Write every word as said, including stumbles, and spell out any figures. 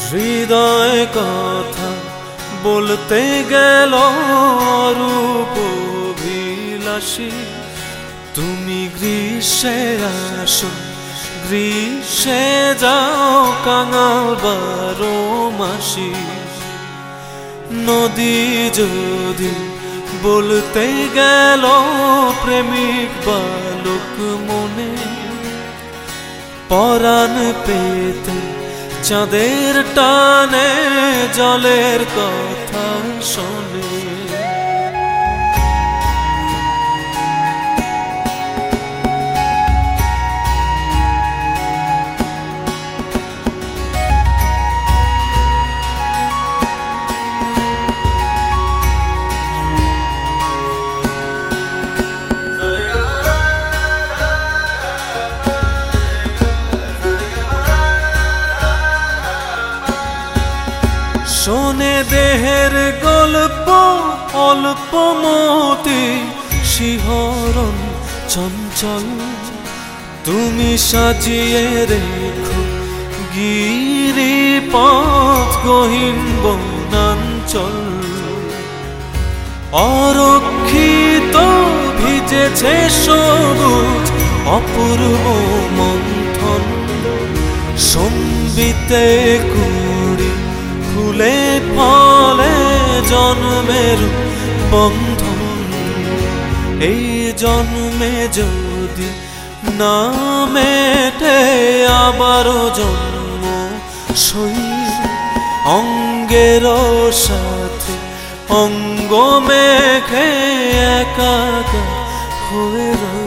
হৃদয় কথা বলতে গেল রূপবিলাসী, তুমি গ্রীষ্মে আসো গ্রীষ্মে যাও কাঙাল বারো মাসি। নদী যদি বলতে গেল প্রেমিক বালক মনে, পরাণ পেতে চাঁদের টানে জলের কথা শোনে। শোনে দেহের গল্প অল্প মতি শিহরণ চঞ্চল, তুমি সাজিয়ে রেখো গিরিপথ গহীন বনাঞ্চল। অরক্ষিত ভিজেছে সবুজ অপূর্ব মন্থন, সম্বিতে কুড়ি ফুলে ফলে জন্মের বন্ধন। এই জন্মে যদি না মেটে আবারও জন্ম সই, অঙ্গের সাথে অঙ্গ মেখে একা হয়ে